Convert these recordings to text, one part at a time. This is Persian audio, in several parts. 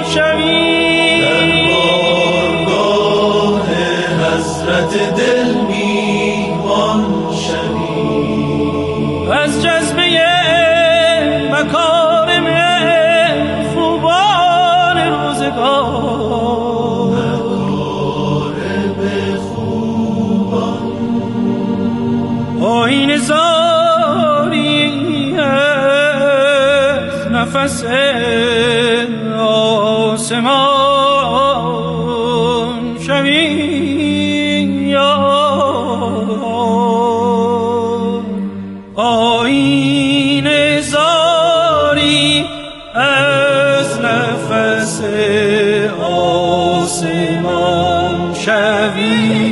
شوی، در بارگاه حضرت دل میهمان شوی، از جذبه مکارم خوبان روزگار، مکارم خوبان آیین زاری از نفس آسمان شوی، آیین زاری از نفس آسمان شوی.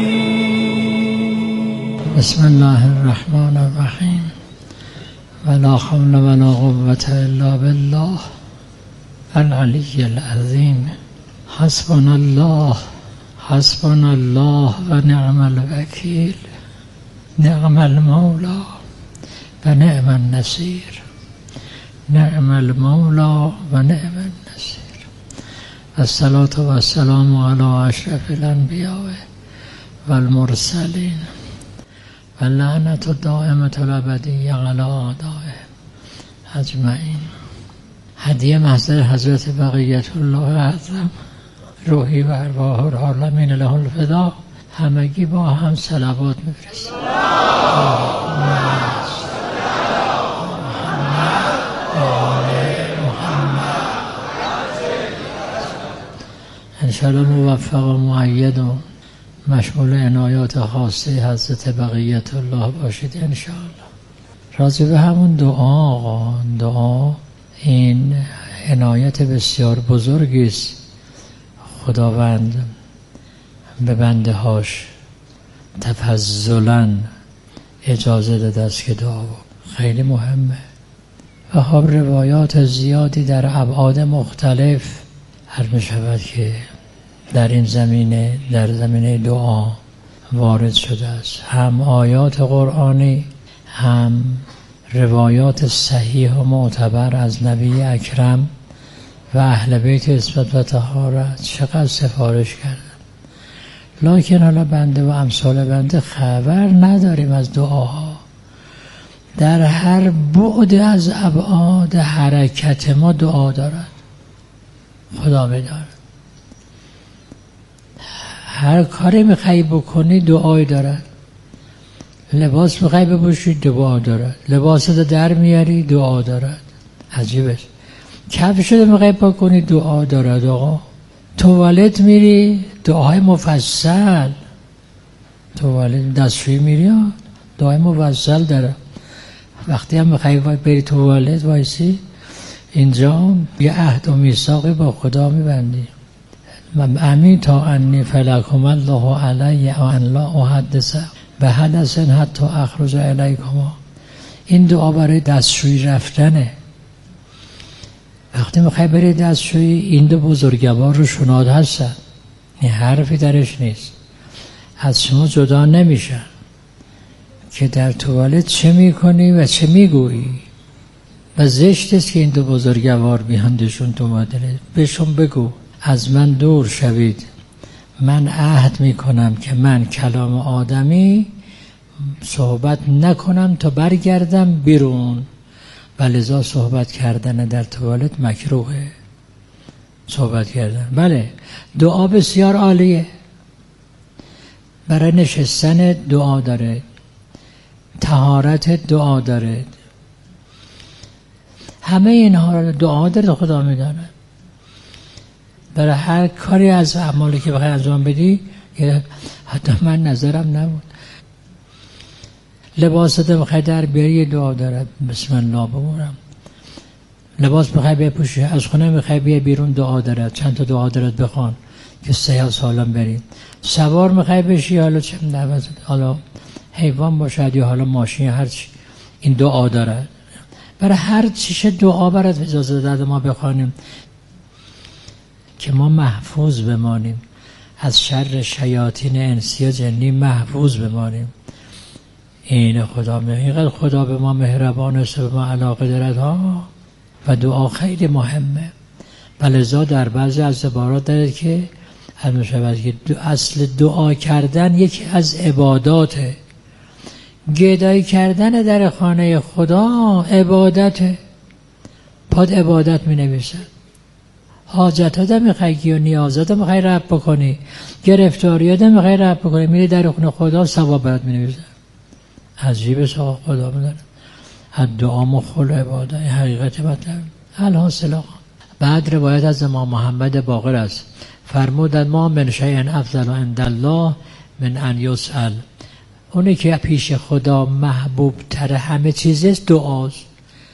بسم الله الرحمن الرحیم. ولا حول ولا قوة الا بالله العلی العظیم. حسبنا الله حسبنا الله و نعم الوکیل، نعم المولا و نعم النصیر، نعم المولا و نعم النصیر. الصلاة و السلام علی اشرف الانبیاء و المرسلین و لعنت الدائمة الابدیة علی اعدائهم اجمعین. هدیه محضر حضرت بقیت الله اعظم، روحی و ارواح العالمین له الفدا. همگی با هم صلوات می‌فرستیم. انشاءالله موفق و مؤید و مشمول عنایات خاصه حضرت بقیت الله باشید انشاءالله. راضی به همون دعا این عنایت بسیار بزرگی است خداوند به بنده هاش تفضلاً اجازه داده است که دعا خیلی مهمه. و خب روایات زیادی در ابعاد مختلف هر می شود که در این زمینه، در زمینه دعا وارد شده است، هم آیات قرآنی هم روایات صحیح و معتبر از نبی اکرم و اهل بیت عصمت و طهارت چقدر سفارش کردن. لکن حالا بنده و امثال بنده خبر نداریم از دعاها. در هر بعد از ابعاد حرکت ما دعا دارد، خدا می‌داند. هر کاری میخوایی بکنی دعای دارد. لباس میخوایی بپوشی دعا دارد، لباست در میاری دعا دارد. عجیبه. کفش رو میخوایی بکنی دعا دارد. آقا توالت میری دعای مفصل، توالت دستشویی میری دعای مفصل داره. وقتی هم میخوایی بری توالت وایسی اینجا یه عهد و میثاقی با خدا میبندی. امین تا انی فلکم الله علی و ان لا احدث به حدث حتی اخرج الیکما. این دعا برای دستشویی رفتنه. وقتی میخوای بری دستشویی این دو بزرگوار رو شناد هستن، این حرفی درش نیست، از شما جدا نمیشن که در توالت چه میکنی و چه میگویی. و زشت است که این دو بزرگوار بیاندشون تو مادره. بهشون بگو از من دور شوید، من عهد میکنم که من کلام آدمی صحبت نکنم تا برگردم بیرون. و لذا صحبت کردن در توالت مکروهه. صحبت کردن بله، دعا بسیار عالیه. برای نشستن دعا داره، طهارت دعا داره، همه اینها رو دعا داره. خدا میدانه. برای هر کاری از اعمالی که بخوای انجام بدی، حتی من نظرم نبود، لباست بخوای در بیاری دعا داره، بسم الله بگورم. لباس بخوای بپوشی، از خونه بخوای بیا بیرون دعا داره. چند تا دعا داره بخوان که صحیح سالم بریم. سوار میخوای بشی، حالا چه حالا حیوان باشد یا حالا ماشین، هر چی، این دعا داره. برای هر چیش دعا برات اجازه داده ما بخوانیم که ما محفوظ بمانیم، از شر شیاطین انسی و جنی محفوظ بمانیم. این خدا اینقدر خدا به ما مهربان است، به ما علاقه دارد ها. و دعا خیلی مهمه. ولذا در بعضی از عبارات داره که اصل دعا کردن یکی از عباداته. گدایی کردن در خانه خدا عبادته. پاد عبادت می نویسن. حاجت ها میخوایی و نیازات ها میخوایی رفع بکنی، گرفتاریات ها میخوایی رفع بکنی، میری در خونه خدا ثواب برات می نویسن. عجیب ساق خدا میدارن. دعا مخل عباده حقیقت مطلب. الحاصل آقا بعد روایت از امام محمد باقر است فرمودند ما من شیء افضل عند الله من ان یسأل. اونی که پیش خدا محبوب تر همه چیزست دعاست.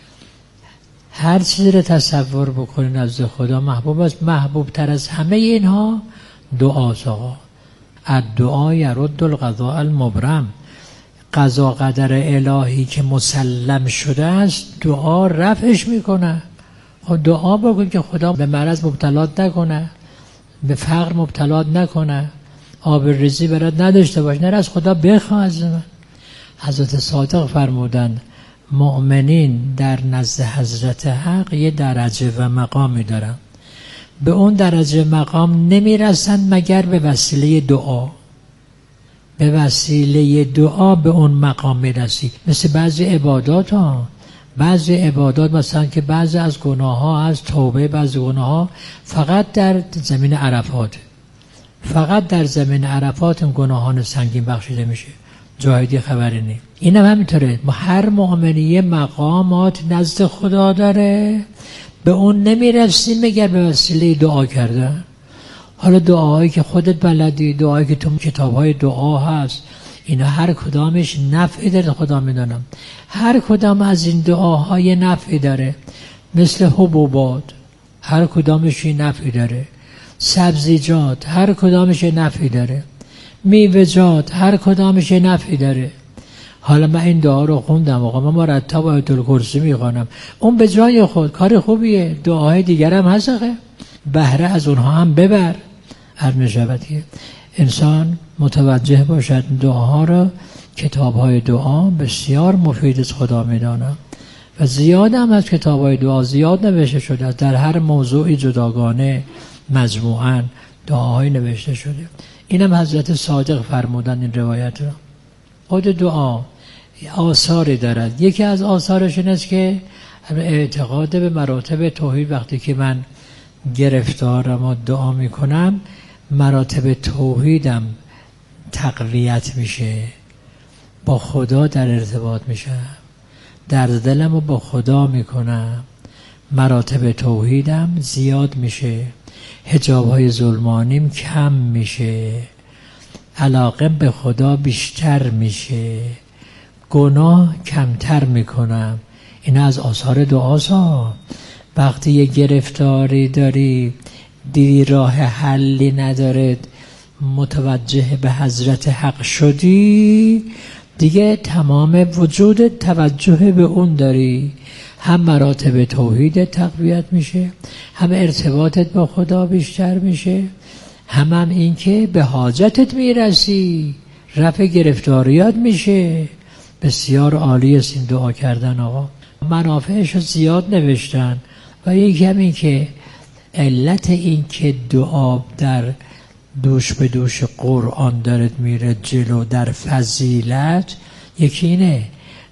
هر چیزی رو تصور بکنین نزد خدا محبوب است. محبوب تر از همه اینها دعاست آقا. الدعا یرد القضاء المبرم. قضا قدر الهی که مسلم شده است دعا رفعش میکنه. خب دعا بکن که خدا به مرض مبتلات نکنه، به فقر مبتلات نکنه، آب ریزی برات نداشته باش، نره از خدا بخواه از من. حضرت صادق فرمودند مؤمنین در نزد حضرت حق یه درجه و مقامی دارن، به اون درجه مقام نمیرسند مگر به وسیله دعا. به وسیله دعا به اون مقام میرسی. مثل بعضی عبادات ها، بعضی عبادات مثلا که بعضی از گناه ها از توبه، بعضی گناه ها فقط در زمین عرفات، فقط در زمین عرفات اون گناهان سنگین بخشیده میشه، جاهدی خبری نیست. اینم همینطوره. هر مؤمنی مقامات نزد خدا داره، به اون نمیرسیم مگر به وسیله دعا کردن. حالا دعاهایی که خودت بلدی، دعایی که تو کتاب‌های دعا هست، اینا هر کدامش نفعی داره خدا میدونم. هر کدام از این دعاهای نفعی داره. مثل حبوبات هر کدامش نفعی داره، سبزیجات هر کدامش نفعی داره، میوه‌جات هر کدامش نفعی داره. حالا من این دعا رو خوندم آقا، من مرتب آیت الکرسی میخوانم، اون به جای خود کار خوبیه. دعاهای دیگر هم هست آقا، بهره از اونها هم ببر. هر میشود که انسان متوجه باشد دعاها رو. کتاب‌های دعا بسیار مفید از خدا میدانم و زیاد هم از کتاب‌های دعا زیاد نوشته شده است. در هر موضوعی جداگانه مجموعاً دعاهای نوشته شده. اینم حضرت صادق فرمودن این روایت را. خود دعا آثاری دارد. یکی از آثارش این است که اعتقاد به مراتب توحید. وقتی که من گرفتارم و دعا میکنم مراتب توحیدم تقویت میشه، با خدا در ارتباط میشم، در دلم رو با خدا میکنم، مراتب توحیدم زیاد میشه، حجاب‌های ظلمانیم کم میشه، علاقه به خدا بیشتر میشه، گناه کمتر میکنم. این از آثار دعاست. وقتی یه گرفتاری داری دیدی راه حلی ندارد، متوجه به حضرت حق شدی، دیگه تمام وجود توجه به اون داری. هم مراتب توحید تقویت میشه، هم ارتباطت با خدا بیشتر میشه، هم این که به حاجتت میرسی، رفع گرفتاریات میشه. بسیار عالی است این دعا کردن آقا. منافعش زیاد نوشتن و یکی هم این که علت این که دعا در دوش به دوش قرآن دارد میره جلو در فضیلت، یکی اینه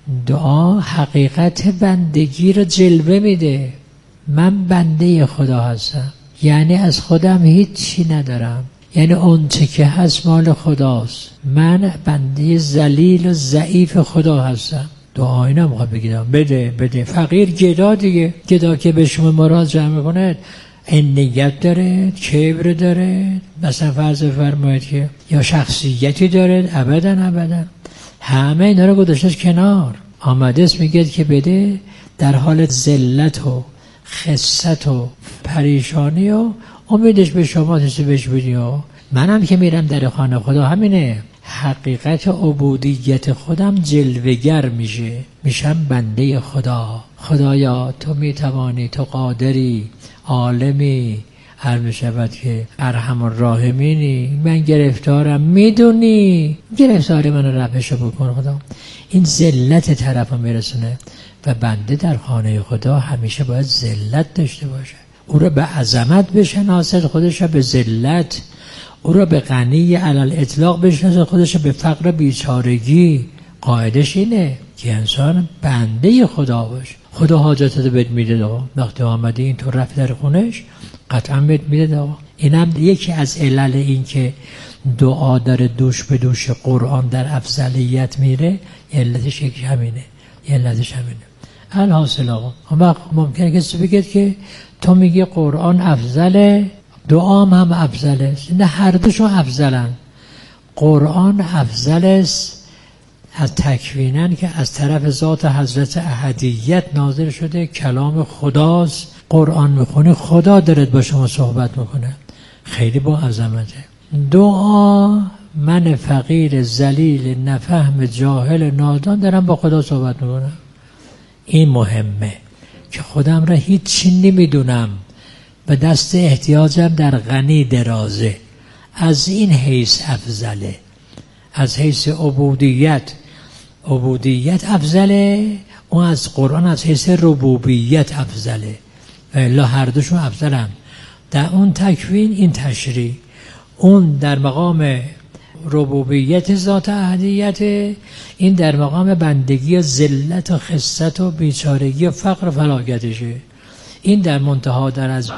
دعا حقیقت بندگی رو جلوه میده. من بنده خدا هستم، یعنی از خودم هیچی ندارم، یعنی اون چه که هست مال خداست، من بنده ذلیل و ضعیف خدا هستم. دعا اینا میخواد بگیدم بده. فقیر گدا دیگه، گدا که به شما مراجعه میکنه انیت داره، کبر داره، مثلا فرض فرمایید که یا شخصیتی داره، ابدا همه اینا رو گذاشتش کنار، آمده است میگه که بده، در حال ذلت و خست و پریشانی و امیدش به شما تسی بهش بدی. منم که میرم در خانه خدا همینه، حقیقت عبودیت خودم جلوگر میشم بنده خدا. خدایا تو میتوانی، تو قادری، عالمی، هر میشود که ارحم الراحمینی، من گرفتارم، میدونی گرفتاری من رو رفعش بکن خدا. این ذلت طرف رو میرسونه و بنده در خانه خدا همیشه باید ذلت داشته باشه. او را به عظمت بشناسد، خودش را به ذلت، او را به غنی علل اطلاق بشناسد، خودش را به فقر بیچارگی. قاعدش اینه که انسان بنده خدا باشه. خدا حاجتت بهت میده. وقتی آمدی این تو رفت در خونش قطعا بهت میده. اینم یکی از علل این که دعا داره دوش به دوش قرآن در افضلیت میره. علتش یکی همینه. الحاصل آقا ممکنه کسی بگه که تو میگی قرآن افضله، دعا هم افضله. نه، هر دوشون افضلن. قرآن افضل است از تکوینن که از طرف ذات حضرت احدیت نازل شده، کلام خداست. قرآن میخونی خدا دارد با شما صحبت میکنه، خیلی با عظمته. دعا من فقیر ذلیل نفهم جاهل نادان دارم با خدا صحبت میکنم. این مهمه که خودم را هیچی نمیدونم، به دست احتیاجم در غنی درازه. از این حیث افضله، از حیث عبودیت افضله. اون از قرآن از حیث ربوبیت افضله. الا هر دوشون افضلن. در اون تکوین این تشریع، اون در مقام ربوبیت ذات احدیت، این در مقام بندگی و ذلت و خست و بیچارگی و فقر و فلاکتشه. این در منتها در از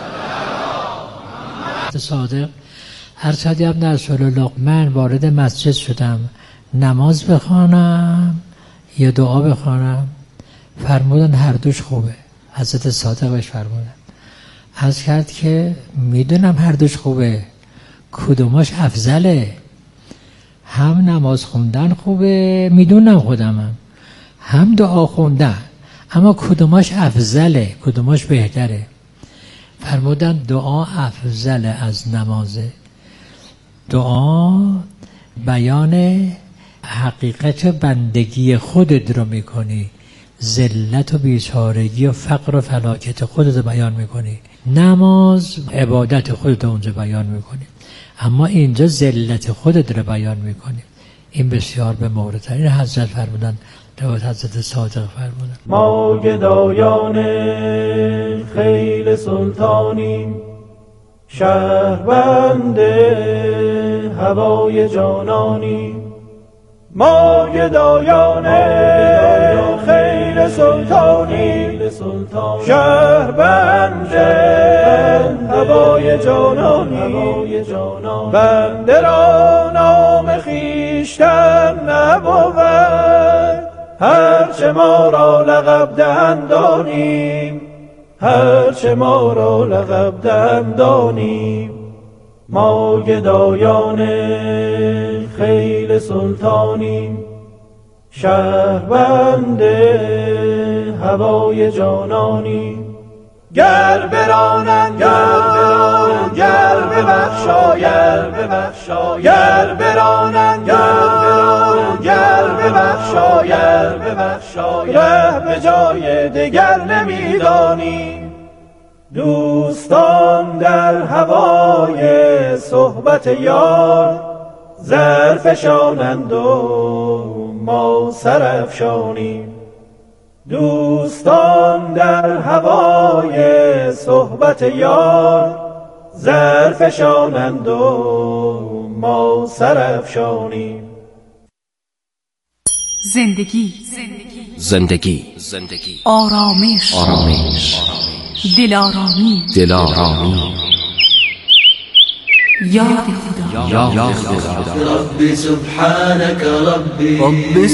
صادق ارشد ابن رسول الله، من وارد مسجد شدم نماز بخوانم یا دعا بخوانم، فرمودن هر دوش خوبه. حضرت صادق بهش فرمودن، عرض کرد که میدونم هر دوش خوبه، کدومش افضله؟ هم نماز خوندن خوبه، میدونم خودمم، هم دعا خوندن، اما کدومش افضله، کدومش بهتره؟ فرمودن دعا افضل از نمازه. دعا بیان حقیقت بندگی خودت رو میکنی، ذلت و بیچارگی و فقر و فلاکت خودت رو بیان میکنی. نماز عبادت خودت رو اونجا بیان میکنی، اما اینجا ذلت خودت رو بیان میکنی. این بسیار به مورد. این حضرت فرمودن، روایت حضرت صادق فرمودن، ما گدایان خیل سلطانیم، شهربند هوای جانانیم. ما گدایان خیل سلطانیم، شهربند هوای جانانیم. بنده را نام خویشتن نبود، هرچه ما را لقب دهند دانیم، هرچه ما را لقب دهند دانیم. ما گدایان خیل سلطانیم، شهربند هوای جانانیم. گر برانند گر ببخشاید، گر برانند گر ببخشاید، ره به جای دگر نمیدانیم. دوستان در هوای صحبت یار، زرفشانند و ما سرافشانیم. دوستان در هوای صحبت یار، زرفشانند و ما سرافشانیم. زندگی آرامش دلآرامی یاد خدا. ربی سبحانك ربی، ربی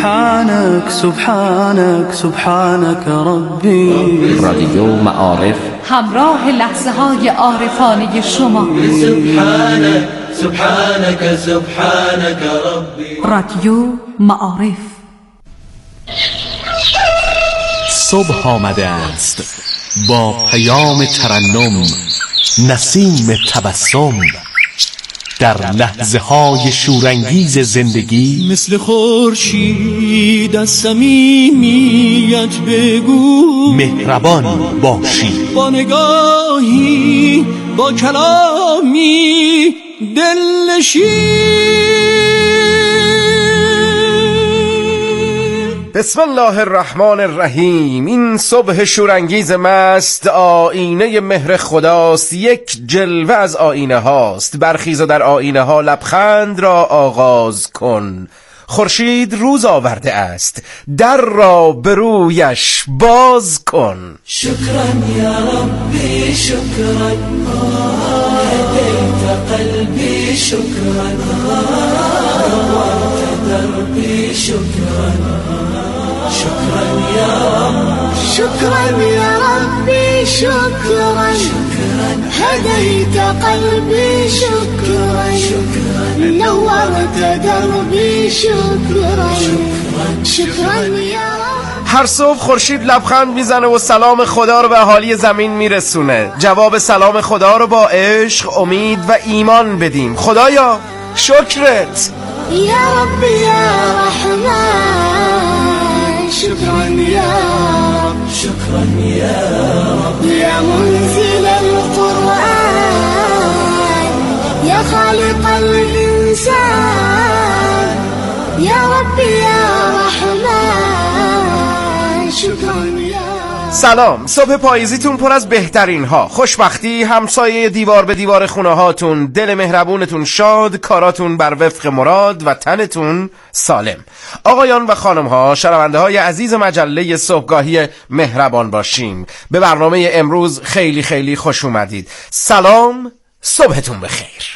سبحانك ربی. رادیو معارف، همراه لحظه های عارفانه شما. سبحانك ربی. رادیو معارف. صبح آمده است با پیام ترنم، نسیم تبسم، در لحظه های شورانگیز زندگی. مثل خورشید از صمیمیت بگو، مهربان باشی، با نگاهی با کلامی دلنشین. بسم الله الرحمن الرحیم. این صبح شورانگیز مست آینه مهر خداست، یک جلوه از آینه هاست. برخیز و در آینه ها لبخند را آغاز کن. خورشید روز آورده است، در را به رویش باز کن. شکران یا ربی شکران، هدیت قلبی شکران، نورت دربی شکران. شكرا يا رب، شكرا يا ربي شكرا، هديت قلبي شكرا، نورت دربي شكرا، شكرا يا رب. هر صبح خورشید لبخند میزنه و سلام خدا رو به اهالی زمین میرسونه. جواب سلام خدا رو با عشق، امید و ایمان بدیم. خدایا شکرت. یا رب یا رحمان، شكرا يا رب، شكرا يا رب، يا منزل القرآن، يا خالق الإنسان، يا رب يا رحمن، شكرا يا. سلام، صبح پاییزیتون پر از بهترین ها، خوشبختی، همسایه دیوار به دیوار خونه هاتون، دل مهربونتون شاد، کاراتون بر وفق مراد و تنتون سالم. آقایان و خانم ها، شنونده های عزیز مجله صبحگاهی مهربان باشیم، به برنامه امروز خیلی خیلی خوش اومدید. سلام، صبحتون بخیر.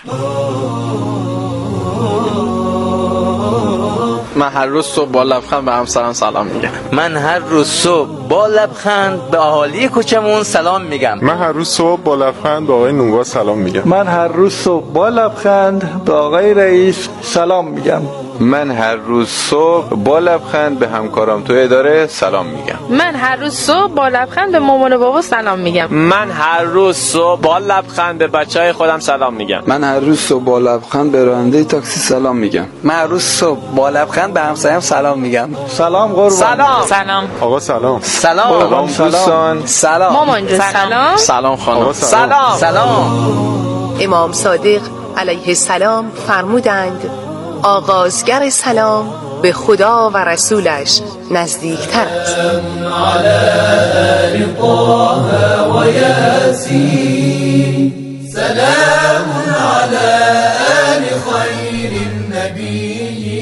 من هر روز صبح با لبخند به همسرم سلام میگم. من هر روز صبح با لبخند به اهالی کوچمون سلام میگم. من هر روز صبح با لبخند به آقای نونگا سلام میگم. من هر روز صبح با لبخند به آقای رئیس سلام میگم. من هر روز صبح با لبخند به همکارم تو اداره سلام میگم. من هر روز صبح با لبخند به مامان و بابا سلام میگم. من هر روز صبح با لبخند به بچهای خودم سلام میگم. من هر روز صبح با لبخند به راننده تاکسی سلام میگم. من هر روز صبح با لبخند به همسایم سلام میگم. سلام قربان. سلام. سلام. آقا سلام. سلام. دوستان. سلام. مامان جون سلام. سلام خانم. سلام. سلام. امام صادق علیه السلام فرمودند آغازگر سلام به خدا و رسولش نزدیکتر است. علی آل طه و یاسین، سلام علی آل خیر النبی،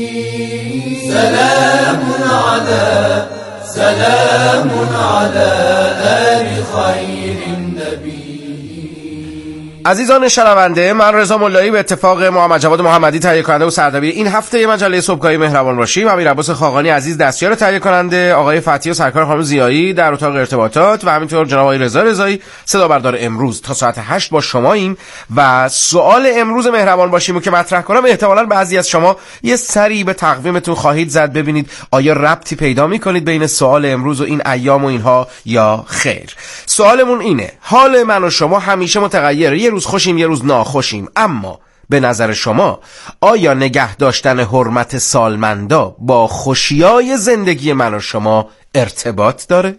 سلام علی آل خیر النبی. عزیزان شنونده، من رضا ملایی به اتفاق محمد جواد محمدی تهیه کننده و سردبیر این هفته مجله صبحگاهی مهربان باشیم، امیر عباس خاقانی عزیز دستیار تهیه کننده، آقای فتحی و سرکار خانم زیایی در اتاق ارتباطات و همینطور جناب آقای رضا رضایی صدا بردار امروز تا ساعت 8 با شماییم. و سوال امروز مهربان باشیم که مطرح کنم، احتمالاً بعضی از شما یه سری به تقویمتون خواهید زد ببینید آیا ربطی پیدا می‌کنید بین سوال امروز و این ایام و اینها یا خیر. سوالمون اینه: حال من و شما همیشه متغیره، یه روز خوشیم یه روز ناخوشیم، اما به نظر شما آیا نگه داشتن حرمت سالمندا با خوشیای زندگی من و شما ارتباط داره؟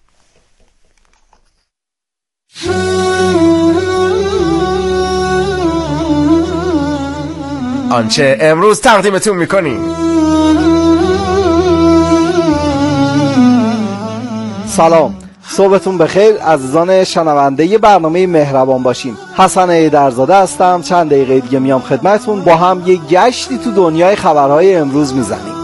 آنچه امروز تقدیمتون میکنیم. سلام، صبحتون بخیر عزیزان شنونده برنامه مهربان باشیم. حسن ایدرزاده هستم. چند دقیقه دیگه میام خدمتتون، با هم یه گشتی تو دنیای خبرهای امروز میزنیم.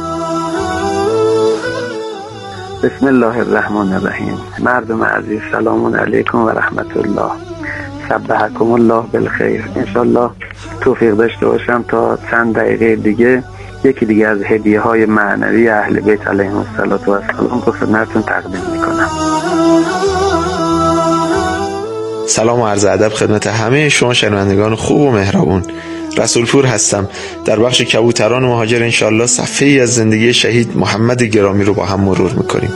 بسم الله الرحمن الرحیم. مردم عزیز سلام علیکم و رحمت الله. صبحکم الله بالخیر. انشالله توفیق داشته باشم تا چند دقیقه دیگه یکی دیگه از هدیه های معنوی اهل بیت علیهم السلام رو خدمتتون تقدیم میکنم. سلام و عرض ادب خدمت همه شما شنوندگان خوب و مهربون. رسولپور هستم. در بخش کبوتران مهاجر انشالله صفحه ای از زندگی شهید محمد گرامی رو با هم مرور میکنیم.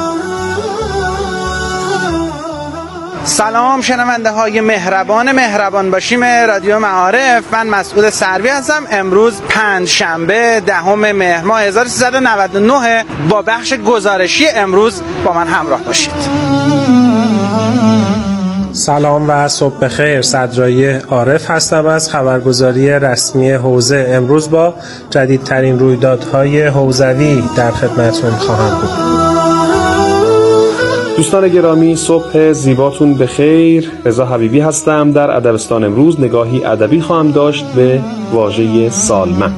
سلام شنونده های مهربان باشیم رادیو معارف. من مسعود سروی هستم. امروز پنجشنبه 10 مهر ماه 1399 با بخش گزارشی امروز با من همراه باشید. سلام و صبح بخیر. صدرایی عارف هستم از خبرگزاری رسمی حوزه. امروز با جدیدترین رویدادهای حوزوی در خدمتتون خواهم بود. دوستان گرامی، صبح زیباتون بخیر. رضا حبیبی هستم. در ادبستان امروز نگاهی ادبی خواهم داشت به واژه سالمند.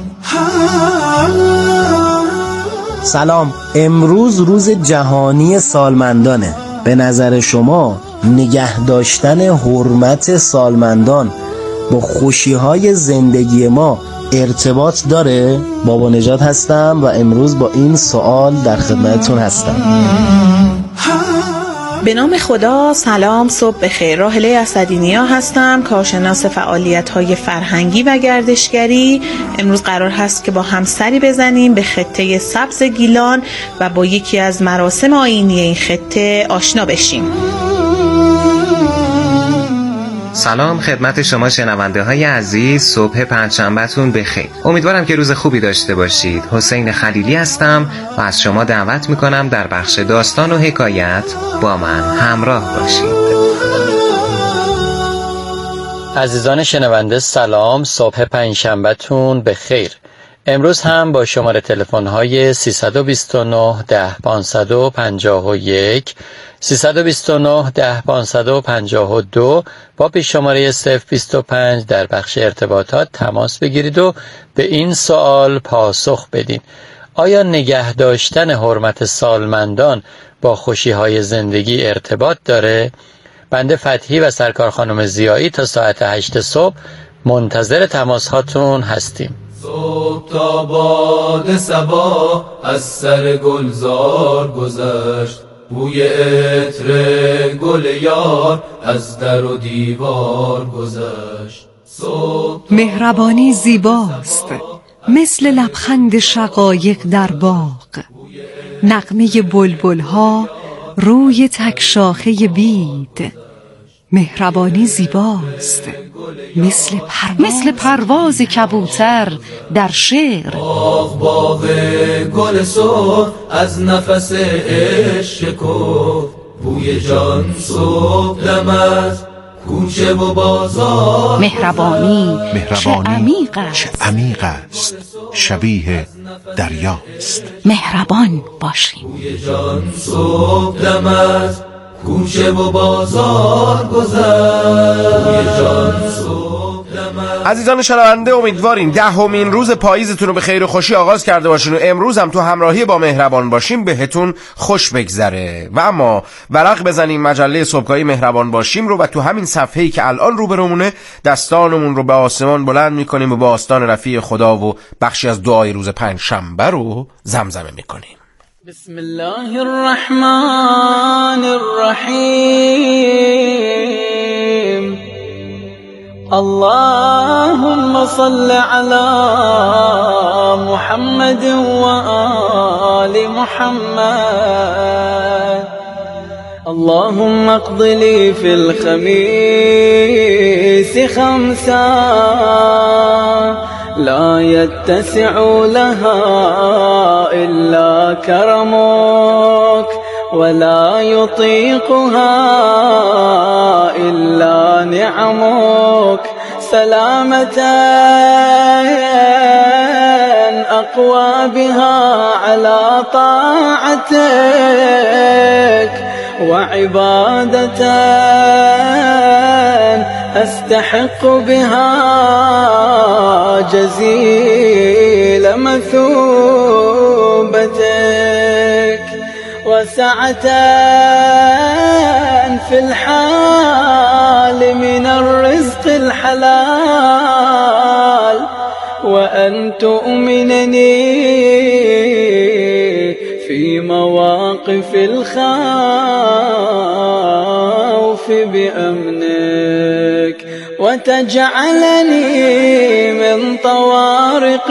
سلام. امروز روز جهانی سالمندانه. به نظر شما نگه داشتن حرمت سالمندان با خوشی‌های زندگی ما ارتباط داره؟ بابا نجات هستم و امروز با این سوال در خدمتتون هستم. به نام خدا. سلام، صبح بخیر. راحله اسدینیا هستم، کارشناس فعالیت‌های فرهنگی و گردشگری. امروز قرار هست که با هم سری بزنیم به خطه سبز گیلان و با یکی از مراسم آیینی این خطه آشنا بشیم. سلام خدمت شما شنونده های عزیز، صبح پنجشنبهتون بخیر. امیدوارم که روز خوبی داشته باشید. حسین خلیلی هستم و از شما دعوت میکنم در بخش داستان و حکایت با من همراه باشید. عزیزان شنونده سلام، صبح پنجشنبهتون بخیر. امروز هم با شماره تلفن‌های 329 10 551 329 10 552 با پیش شماره 025 در بخش ارتباطات تماس بگیرید و به این سوال پاسخ بدین: آیا نگه داشتن حرمت سالمندان با خوشی‌های زندگی ارتباط داره؟ بنده فتحی و سرکار خانم زیایی تا ساعت 8 صبح منتظر تماس هاتون هستیم. صبح تا باد صبا از سر گلزار گذشت، بوی عطر گل یار از در و دیوار گذشت. مهربانی زیباست مثل لبخند شقایق در باغ، نغمه بلبل‌ها روی تک شاخه بید. مهربانی زیباست مثل پرواز کبوتر در شعر. باغ گل سرخ از نفس عشق شکفت، بوی جان صبح دم از کوچه و بازار. مهربانی چه عمیق است، شبیه دریاست. مهربان باشیم. بوی جان صبح دم از کوچه و بازار گذشت. عزیزان شنونده، امیدواریم 10مین روز پاییزتون رو به خیر و خوشی آغاز کرده باشین و امروز هم تو همراهی با مهربان باشیم بهتون خوش بگذره. و اما ورق بزنیم مجله صبحگاهی مهربان باشیم رو و تو همین صفحه‌ای که الان روبرومونه دستانمون رو به آسمان بلند میکنیم و با آستان رفیع خدا و بخشی از دعای روز پنجشنبه رو زمزمه میکنیم. بسم الله الرحمن الرحیم. اللهم صل على محمد و آل محمد. اللهم اقض لي في الخميس خمسا لا يتسع لها إلا كرمك ولا يطيقها إلا نعمك. سلامة أقوى بها على طاعتك، وعبادة أستحق بها جزيل مثوبتك، وسعة في الحال من الرزق الحلال، وأن تؤمنني في مواقف الخوف بأمنك، وتجعلني من طوارق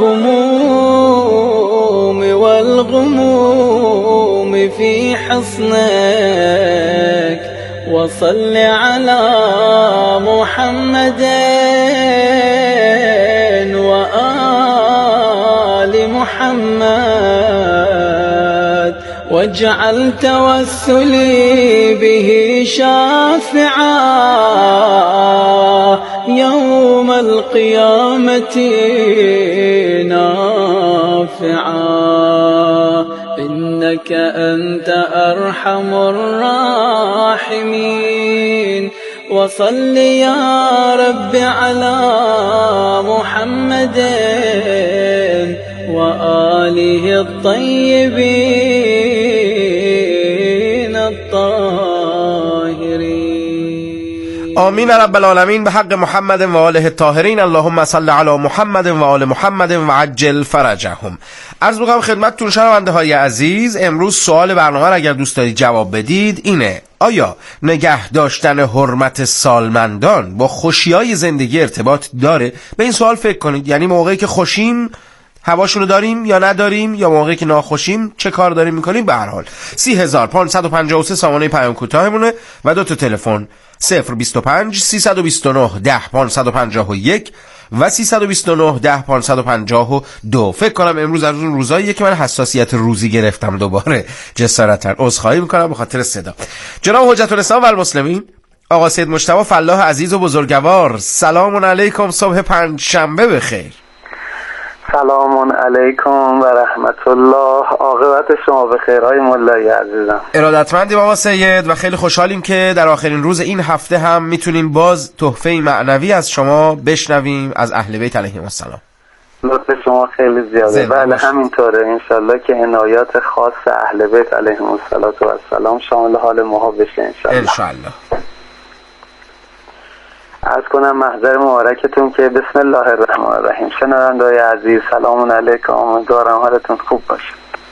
الهموم والغموم في حصنك. وصل على محمد وآل محمد واجعل توسلي به شافعا يوم القيامة نافعا إنك أنت أرحم الراحمين وصل يا رب على محمد وآله الطيبين الطاهرين آمین رب العالمین به حق محمد و آله الطاهرین. اللهم صل علی محمد و آل محمد و عجل فرجهم. عرض می‌کنم خدمتتون شنونده های عزیز، امروز سوال برنامه را اگر دوست دارید جواب بدید اینه: آیا نگه داشتن حرمت سالمندان با خوشی‌های زندگی ارتباط داره؟ به این سوال فکر کنید. یعنی موقعی که خوشیم هواشونو داریم یا نداریم، یا موقعی که ناخوشیم چه کار داریم میکنیم؟ به هر حال 30553 سامانه پیام کوتاهمونه و دو تا تلفن 025 329 10 551 و 329 10 552. فکر کنم امروز از اون روزاییه که من حساسیت روزی گرفتم دوباره جسارتاً. عذرخواهی میکنم به خاطر صدا. جناب حجت الاسلام و المسلمین آقا سید مجتبی فلاح عزیز و بزرگوار، سلام علیکم، صبح پنجشنبه بخیر. سلام علیکم و رحمت الله، عاقبت شما به خیرهای مولای عزیزم. ارادتمندیم آقا سید و خیلی خوشحالیم که در آخرین روز این هفته هم میتونیم باز تحفه معنوی از شما بشنویم از اهل بیت علیهم السلام. لطف شما خیلی زیاده. بله همینطوره، انشالله که عنایات خاص اهل بیت علیهم السلام شامل حال ما بشه انشالله. از کنم محضر مبارکتون که بسم الله الرحمن الرحیم. شنونده‌های عزیز سلام علیکم، امیدوارم حالتون خوب باشه.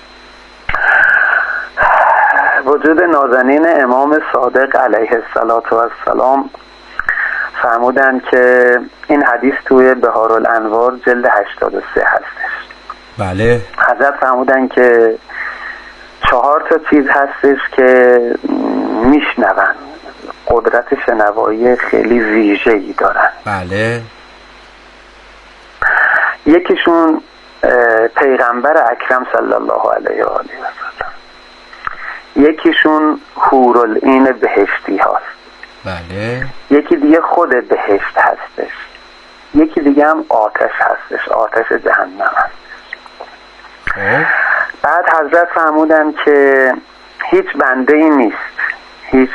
وجود نازنین امام صادق علیه السلام فرمودن که این حدیث توی بهارالانوار جلد 83 هستش. بله. حضرت فرمودن که 4 تا چیز هستش که میشنون، قدرت شنوایی خیلی ویژه‌ای دارن. بله. یکیشون پیغمبر اکرم صلی الله علیه و آله و سلم، یکیشون حورالعین بهشتی هاست. بله. یکی دیگه خود بهشت هستش، یکی دیگه هم آتش هستش، آتش جهنم هستش. بعد حضرت فرمودن که هیچ بنده‌ای نیست، هیچ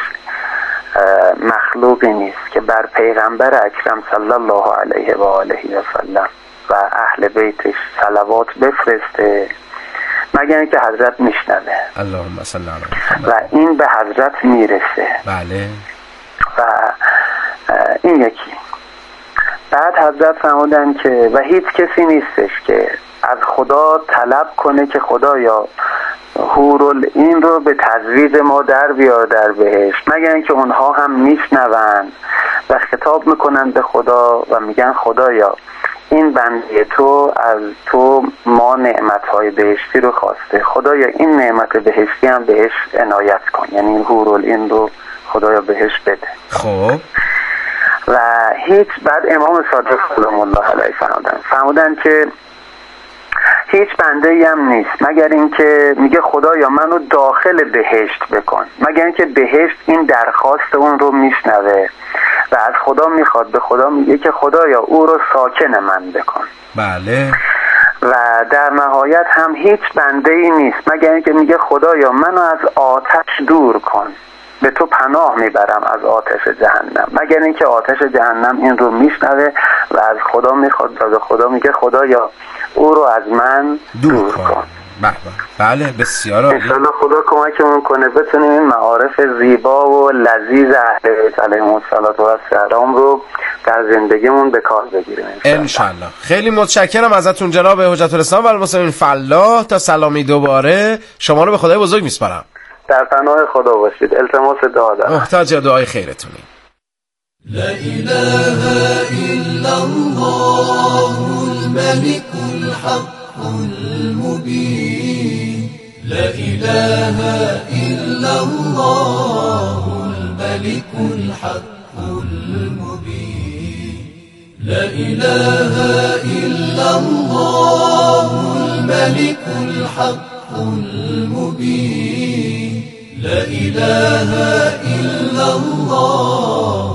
مخلوقی نیست که بر پیغمبر اکرم صلی الله علیه و آله و سلم و اهل بیتش صلوات بفرسته مگر اینکه حضرت میشنوه. اللهم صل علی محمد. و این به حضرت میرسه. بله. و این یکی. بعد حضرت فرمودن که و هیچ کسی نیستش که از خدا طلب کنه که خدایا حورالعین رو به تزویج ما در بیار در بهشت، مگر اینکه اونها هم میشنون و خطاب میکنن به خدا و میگن خدایا این بنده تو از تو ما نعمتهای بهشتی رو خواسته، خدایا این نعمت بهشتی هم بهش عنایت کن، یعنی این حورالعین رو خدایا بهش بده. خب و هیچ بعد امام صادق سلام الله علیه فرمودن که هیچ بنده ای هم نیست مگر اینکه میگه خدایا منو داخل بهشت بکن، مگر اینکه بهشت این درخواست اون رو میشنوه و از خدا میخواد، به خدا میگه که خدایا او رو ساکن من بکن. بله. و در نهایت هم هیچ بنده ای نیست مگر اینکه میگه خدایا منو از آتش دور کن، به تو پناه میبرم از آتش جهنم، مگر اینکه آتش جهنم این رو میشنوه و از خدا میخواد و به خدا میگه خدایا او رو از من دور کن. بله بسیار عالی. ان شاءالله خدا کمکمون کنه بتونیم این معارف زیبا و لذیذ اهل بیت علیهم السلام رو در زندگیمون به کار بگیریم ان شاءالله. خیلی متشکرم ازتون جناب حجت الاسلام و المسلمین فلاح. تا سلامی دوباره شما رو به خدای بزرگ میسپارم. در پناه خدا باشید. التماس دعا دارم. محتاج دعای خیرتونی. لا إله إلا الله الملك الحق المبين، لا إله إلا الله الملك الحق المبين، لا إله إلا الله الملك الحق المبين. لا إله إلا الله